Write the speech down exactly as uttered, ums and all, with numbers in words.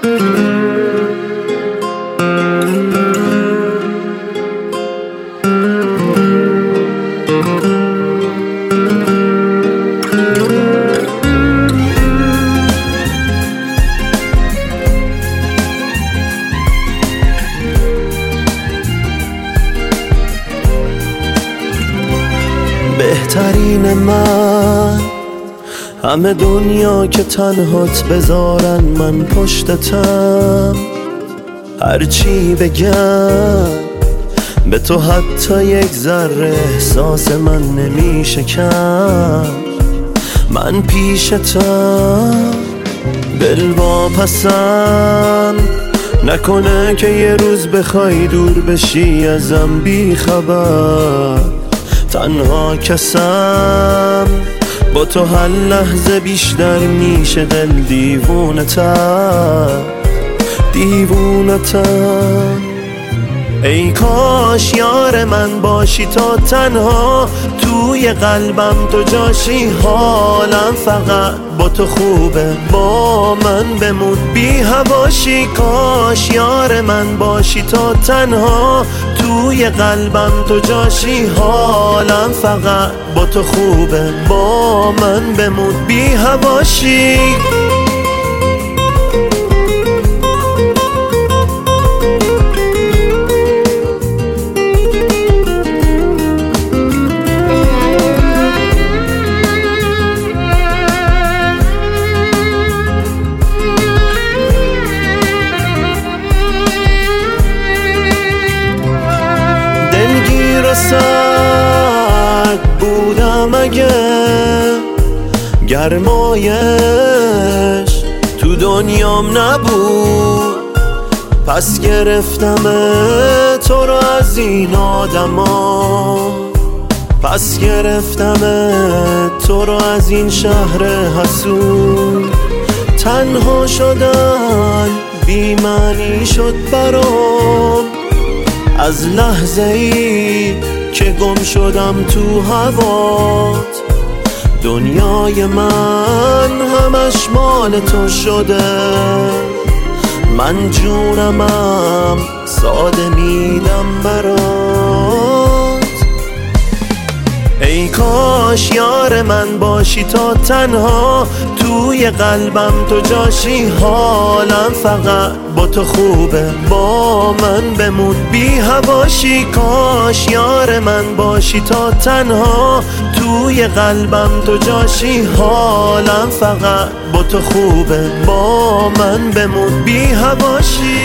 بهترین من همه دنیا که تنهات بذارن من پشتتم، هرچی بگم به تو حتی یک ذره احساس من نمیشه کم. من پیشتم دل واپسم، نکنه که یه روز بخوای دور بشی ازم بی خبر. تنها کسم با تو هر لحظه بیشتر میشه دل دیوونتم دیوونتم. ای کاش یار من باشی تا تنها توی قلبم تو جاشی. حالم فقط با تو خوبه، با من بمون بی هواشی. کاش یار من باشی تا تنها توی قلبم تو جاشی. حالم فقط با تو خوبه، با من بمون بی هواشی. سرد بودم اگه گرمایش تو دنیام نبود، پس گرفتم تو رو از این آدما. پس گرفتم تو رو از این شهر حسود. تنها شدن بی معنی شد برام، از لحظه ای که گم شدم تو هوات. دنیای من همش مال تو شده، من جونمم ساده میدم برات. ای کاش یار من باشی تا تنها توی قلبم تو جاشی. حالم فقط با تو خوبه، با من بمون بی هواشی. کاش یار من باشی تا تنها توی قلبم تو جاشی. حالم فقط با تو خوبه، با من بمون بی هواشی.